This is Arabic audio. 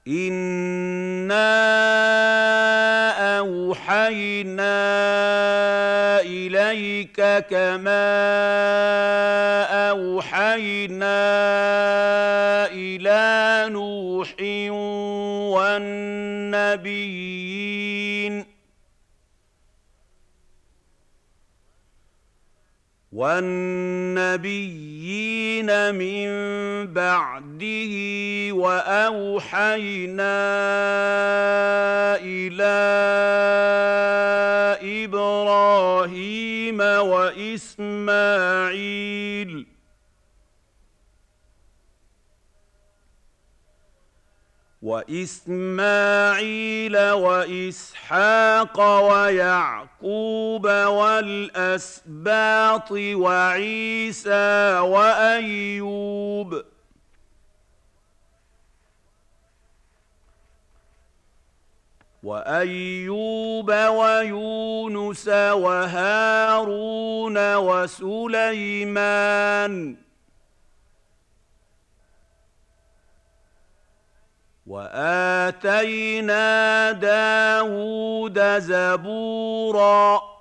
إِنَّا أَوْحَيْنَا إِلَيْكَ كَمَا أَوْحَيْنَا إِلَىٰ نُوحٍ وَالنَّبِيِّينَ مِن بَعْدِهِ وَأَوْحَيْنَا إِلَىٰ إِبْرَاهِيمَ وَإِسْمَاعِيلَ وَإِسْحَاقَ وَيَعْقُوبَ وَالْأَسْبَاطِ وَعِيسَىٰ وَأَيُّوبَ وَيُونُسَ وَهَارُونَ وَسُلَيْمَانَ ۚ وَآتَيْنَا دَاوُودَ زَبُورًا